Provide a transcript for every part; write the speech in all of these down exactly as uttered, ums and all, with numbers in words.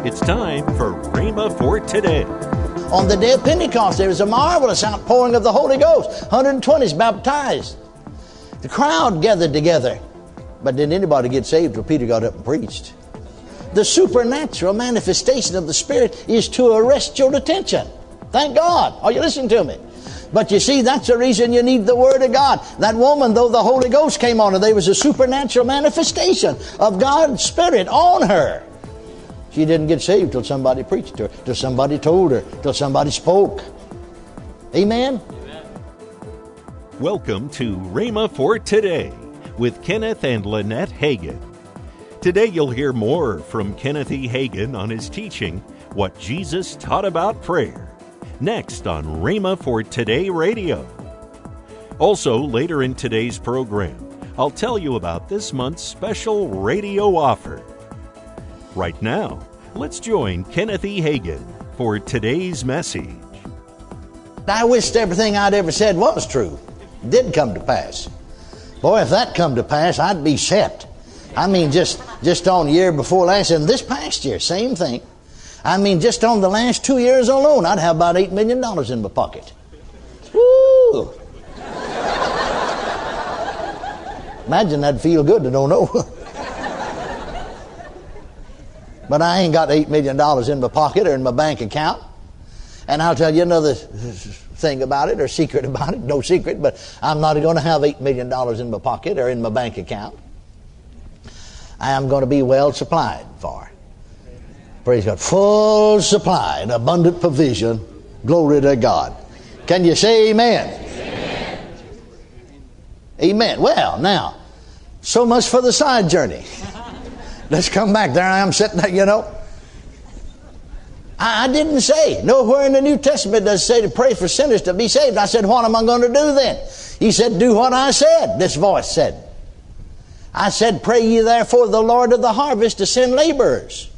It's time for Rhema for Today. On the day of Pentecost, there was a marvelous outpouring of the Holy Ghost. one hundred twenty is baptized. The crowd gathered together. But didn't anybody get saved till Peter got up and preached? The supernatural manifestation of the Spirit is to arrest your attention. Thank God. Are you listening to me? But you see, that's the reason you need the Word of God. That woman, though the Holy Ghost came on her, there was a supernatural manifestation of God's Spirit on her. She didn't get saved till somebody preached to her, till somebody told her, till somebody spoke. Amen? Amen. Welcome to Rhema for Today with Kenneth and Lynette Hagin. Today you'll hear more from Kenneth E. Hagin on his teaching, What Jesus Taught About Prayer, next on Rhema for Today Radio. Also, later in today's program, I'll tell you about this month's special radio offer. Right now, let's join Kenneth E. Hagin for today's message. I wished everything I'd ever said was true. It did come to pass. Boy, if that come to pass, I'd be set. I mean, just, just on the year before last and this past year, same thing. I mean, just on the last two years alone, I'd have about eight million dollars in my pocket. Woo! Imagine that'd feel good to don't know. But I ain't got eight million dollars in my pocket or in my bank account. And I'll tell you another thing about it, or secret about it, no secret, but I'm not going to have eight million dollars in my pocket or in my bank account. I am going to be well supplied for. Praise God. Full supply and abundant provision. Glory to God. Can you say amen? Amen. Amen. Well, now, so much for the side journey. Let's come back. There I am sitting there, you know. I, I didn't say. Nowhere in the New Testament does it say to pray for sinners to be saved. I said, what am I going to do then? He said, do what I said. This voice said. I said, pray ye therefore the Lord of the harvest to send laborers.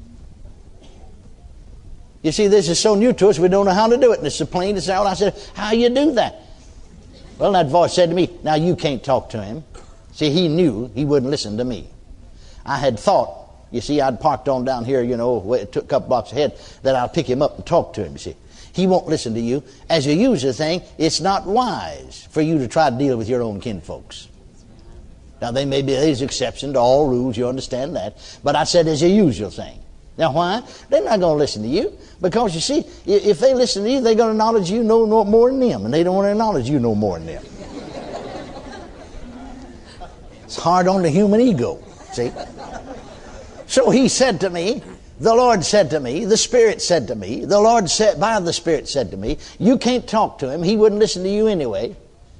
You see, this is so new to us, we don't know how to do it. And it's so plain to say, I said, how you do that? Well, that voice said to me, now you can't talk to him. See, he knew he wouldn't listen to me. I had thought, you see, I'd parked on down here, you know, it took a couple blocks ahead, that I'll pick him up and talk to him, you see. He won't listen to you. As a user thing, it's not wise for you to try to deal with your own kinfolks. Now, there may be there's exception to all rules, you understand that. But I said as a usual thing. Now, why? They're not going to listen to you. Because, you see, if they listen to you, they're going to acknowledge you no, no more than them. And they don't want to acknowledge you no more than them. It's hard on the human ego, see. So he said to me, the Lord said to me, the Spirit said to me, the Lord said, by the Spirit said to me, you can't talk to him. He wouldn't listen to you anyway.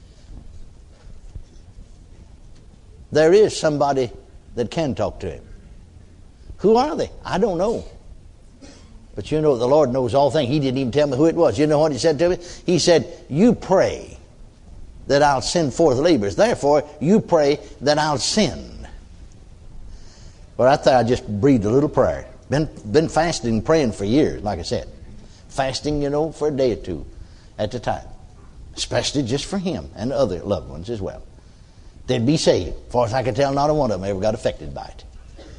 There is somebody that can talk to him. Who are they? I don't know. But you know, the Lord knows all things. He didn't even tell me who it was. You know what he said to me? He said, you pray that I'll send forth laborers. Therefore, you pray that I'll send. Well, I thought I just breathed a little prayer. Been, been fasting and praying for years, like I said. Fasting, you know, for a day or two at a time. Especially just for him and other loved ones as well. They'd be saved. As far as I can tell, not a one of them ever got affected by it.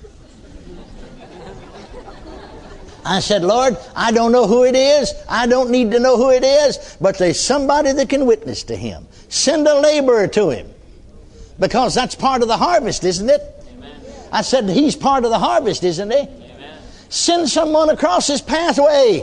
I said, Lord, I don't know who it is. I don't need to know who it is. But there's somebody that can witness to him. Send a laborer to him. Because that's part of the harvest, isn't it? Amen. I said, he's part of the harvest, isn't he? Amen. Send someone across his pathway.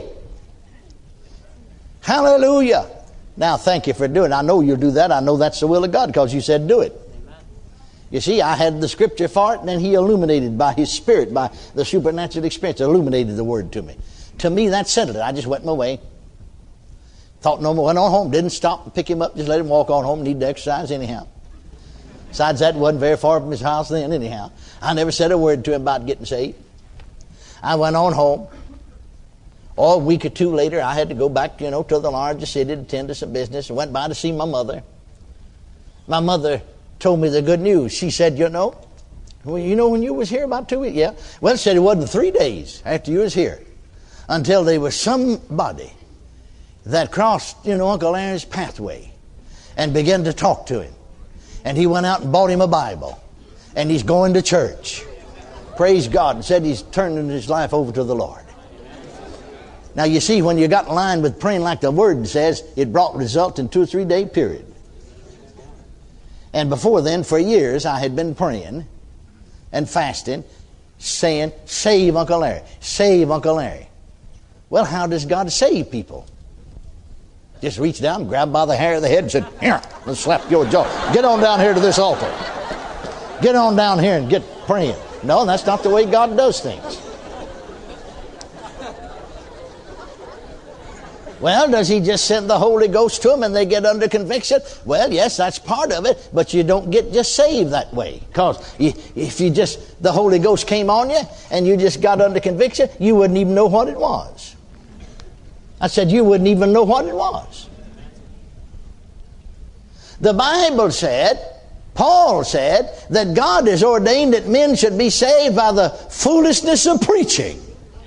Hallelujah. Now, thank you for doing it. I know you'll do that. I know that's the will of God because you said do it. You see, I had the scripture for it, and then he illuminated by his Spirit, by the supernatural experience, illuminated the word to me. To me, that settled it. I just went my way. Thought no more. Went on home. Didn't stop and pick him up. Just let him walk on home. Need to exercise anyhow. Besides that, wasn't very far from his house then anyhow. I never said a word to him about getting saved. I went on home. Oh, a week or two later, I had to go back, you know, to the larger city to attend to some business. I went by to see my mother. My mother told me the good news. She said, you know, well, you know when you was here about two weeks? Yeah. Well, it said it wasn't three days after you was here until there was somebody that crossed, you know, Uncle Aaron's pathway and began to talk to him. And he went out and bought him a Bible. And he's going to church. Praise God. And said he's turning his life over to the Lord. Now you see, when you got in line with praying like the Word says, it brought result in two or three day period. And before then, for years, I had been praying and fasting, saying, save Uncle Larry, save Uncle Larry. Well, how does God save people? Just reach down, grab by the hair of the head and said, here, let's slap your jaw. Get on down here to this altar. Get on down here and get praying. No, that's not the way God does things. Well, does he just send the Holy Ghost to them and they get under conviction? Well, yes, that's part of it, but you don't get just saved that way. Because if you just, the Holy Ghost came on you and you just got under conviction, you wouldn't even know what it was. I said you wouldn't even know what it was. The Bible said, Paul said, that God has ordained that men should be saved by the foolishness of preaching.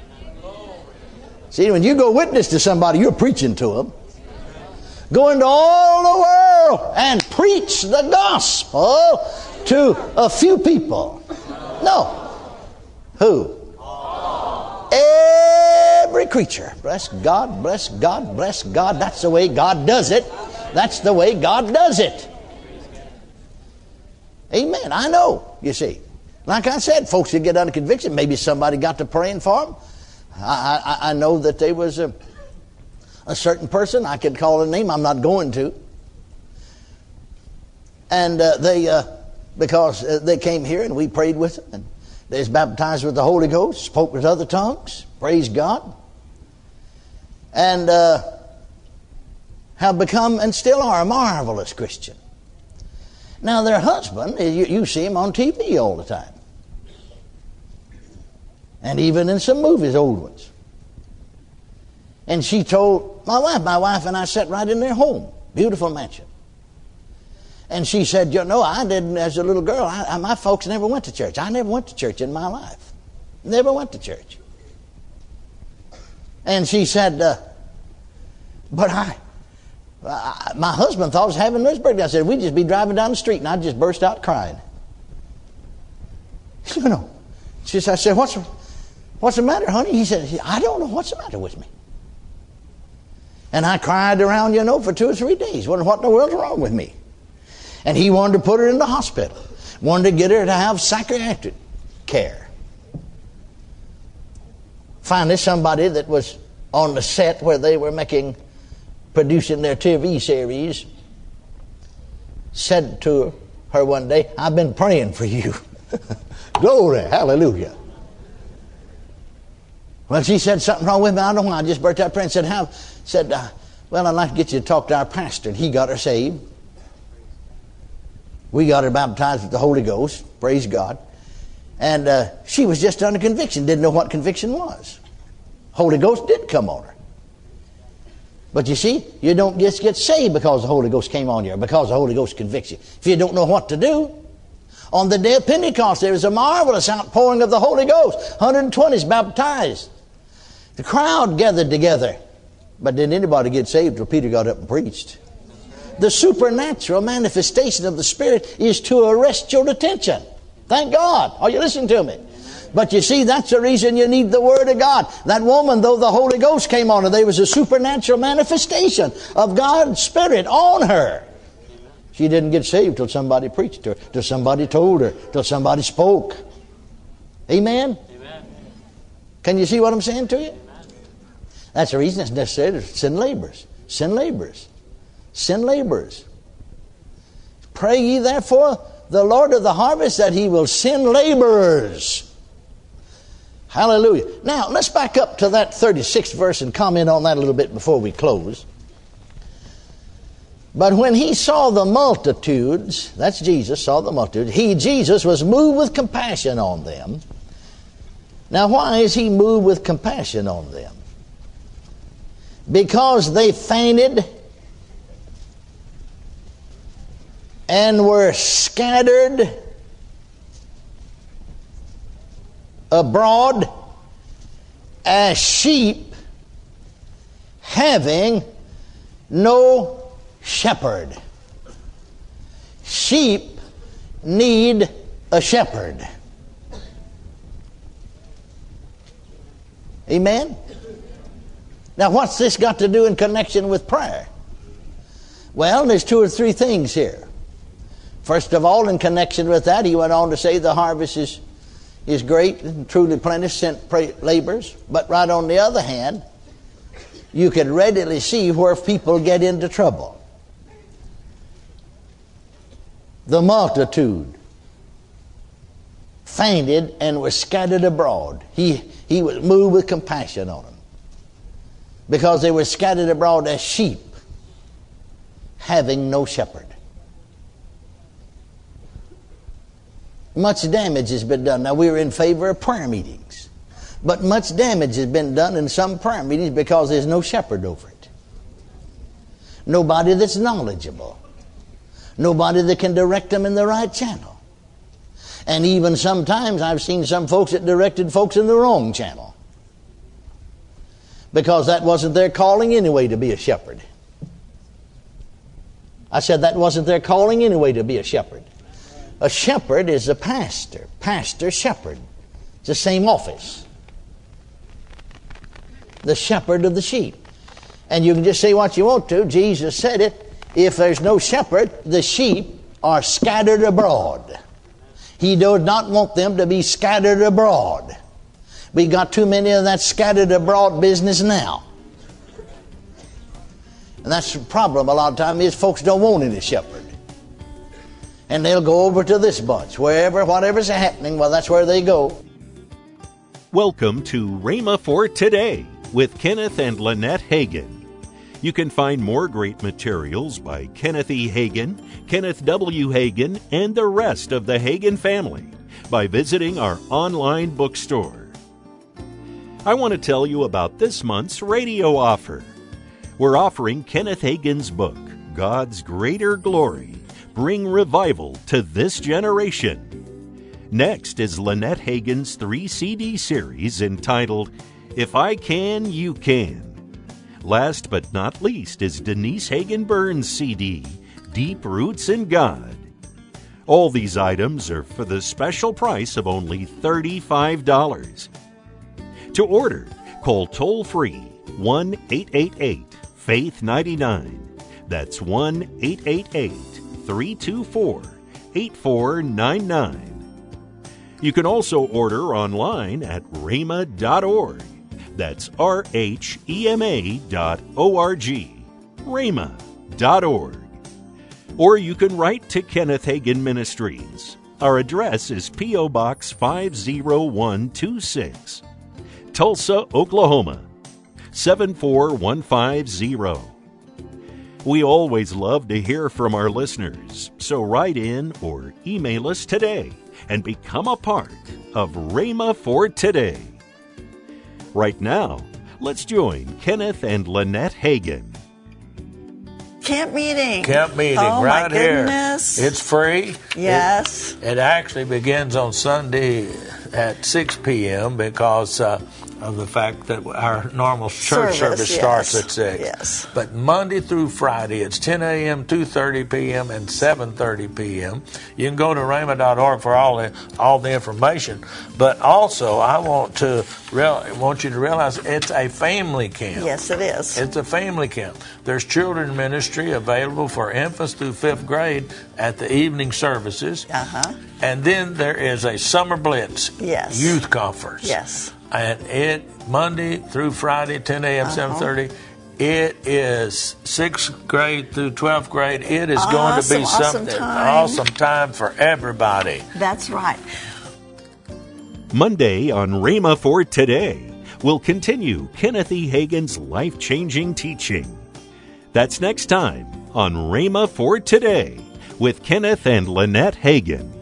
See, when you go witness to somebody, you're preaching to them. Go into all the world and preach the gospel to a few people. No. Who? Every creature. Bless God, bless God, bless God. That's the way God does it. That's the way God does it. Amen. I know, you see. Like I said, folks that get under conviction, maybe somebody got to praying for them. I, I, I know that there was a, a certain person, I could call a name, I'm not going to. And uh, they, uh, because uh, they came here and we prayed with them, and they was baptized with the Holy Ghost, spoke with other tongues, praise God. And uh, have become and still are a marvelous Christian. Now their husband, you, you see him on T V all the time. And even in some movies, old ones. And she told my wife, my wife and I sat right in their home. Beautiful mansion. And she said, you know, I didn't, as a little girl, I, I, my folks never went to church. I never went to church in my life. Never went to church. And she said, uh, but I, I, my husband thought I was having his birthday. I said, we'd just be driving down the street and I'd just burst out crying. You know. She said, I said, what's What's the matter, honey? He said, I don't know what's the matter with me. And I cried around, you know, for two or three days. Wondering what in the world's wrong with me. And he wanted to put her in the hospital. Wanted to get her to have psychiatric care. Finally, somebody that was on the set where they were making, producing their T V series, said to her one day, I've been praying for you. Glory, hallelujah. Well, she said something wrong with me. I don't know. I just burst out praying and said, how? Said, uh, well, I'd like to get you to talk to our pastor. And he got her saved. We got her baptized with the Holy Ghost. Praise God. And uh, she was just under conviction. Didn't know what conviction was. Holy Ghost did come on her. But you see, you don't just get saved because the Holy Ghost came on you or because the Holy Ghost convicts you. If you don't know what to do. On the day of Pentecost, there was a marvelous outpouring of the Holy Ghost. one hundred twenty is baptized. The crowd gathered together. But didn't anybody get saved till Peter got up and preached? The supernatural manifestation of the Spirit is to arrest your attention. Thank God. Are you listening to me? But you see, that's the reason you need the Word of God. That woman, though the Holy Ghost came on her, there was a supernatural manifestation of God's Spirit on her. She didn't get saved till somebody preached to her, till somebody told her, till somebody spoke. Amen? Amen. Can you see what I'm saying to you? Amen. That's the reason it's necessary to send laborers. Send laborers. Send laborers. Pray ye therefore the Lord of the harvest that He will send laborers. Hallelujah. Now, let's back up to that thirty-sixth verse and comment on that a little bit before we close. But when He saw the multitudes, that's Jesus, saw the multitudes, He, Jesus, was moved with compassion on them. Now, why is He moved with compassion on them? Because they fainted and were scattered abroad as sheep having no shepherd. Sheep need a shepherd. Amen? Now, what's this got to do in connection with prayer? Well, there's two or three things here. First of all, in connection with that, he went on to say the harvest is, is great and truly plenty, sent laborers. But right on the other hand, you could readily see where people get into trouble. The multitude fainted and were scattered abroad. He, he was moved with compassion on them, because they were scattered abroad as sheep, having no shepherd. Much damage has been done. Now, we're in favor of prayer meetings, but much damage has been done in some prayer meetings because there's no shepherd over it. Nobody that's knowledgeable. Nobody that can direct them in the right channel. And even sometimes I've seen some folks that directed folks in the wrong channel, because that wasn't their calling anyway to be a shepherd. I said that wasn't their calling anyway to be a shepherd. A shepherd is a pastor. Pastor, shepherd. It's the same office. The shepherd of the sheep. And you can just say what you want to. Jesus said it. If there's no shepherd, the sheep are scattered abroad. He does not want them to be scattered abroad. We got too many of that scattered abroad business now. And that's the problem a lot of times, is folks don't want any shepherd. And they'll go over to this bunch. Wherever, whatever's happening, well, that's where they go. Welcome to Rhema for Today with Kenneth and Lynette Hagin. You can find more great materials by Kenneth E. Hagin, Kenneth W. Hagin, and the rest of the Hagin family by visiting our online bookstore. I want to tell you about this month's radio offer. We're offering Kenneth Hagin's book, God's Greater Glory, Bring Revival to This Generation. Next is Lynette Hagin's three C D series entitled, If I Can, You Can. Last but not least is Denise Hagin Burns' C D, Deep Roots in God. All these items are for the special price of only thirty-five dollars. To order, call toll-free one eight eight eight, faith nine nine. That's one eight eight eight, three two four, eight four nine nine. You can also order online at rhema dot org. That's R H E M A dot O R G, rhema dot org. Or you can write to Kenneth Hagin Ministries. Our address is P O. Box five oh one two six, Tulsa, Oklahoma, seven four one five zero. We always love to hear from our listeners, so write in or email us today and become a part of Rhema for Today. Right now, let's join Kenneth and Lynette Hagin. Camp meeting. Camp meeting, oh, right my goodness. here. It's free. Yes. It, it actually begins on Sunday at six p.m. because uh, of the fact that our normal church service, service yes. starts at six. Yes. But Monday through Friday, it's ten a.m., two thirty p.m., and seven thirty p.m. You can go to rhema dot org for all the all the information. But also, I want to real, want you to realize it's a family camp. Yes, it is. It's a family camp. There's children ministry available for infants through fifth grade at the evening services. Uh-huh. And then there is a summer blitz yes. youth conference. Yes. And it Monday through Friday, ten a.m., uh-huh. seven thirty. It is sixth grade through twelfth grade. It is awesome, going to be awesome something time. awesome time for everybody. That's right. Monday on Rhema for Today, we'll continue Kenneth E. Hagin's life-changing teaching. That's next time on Rhema for Today with Kenneth and Lynette Hagin.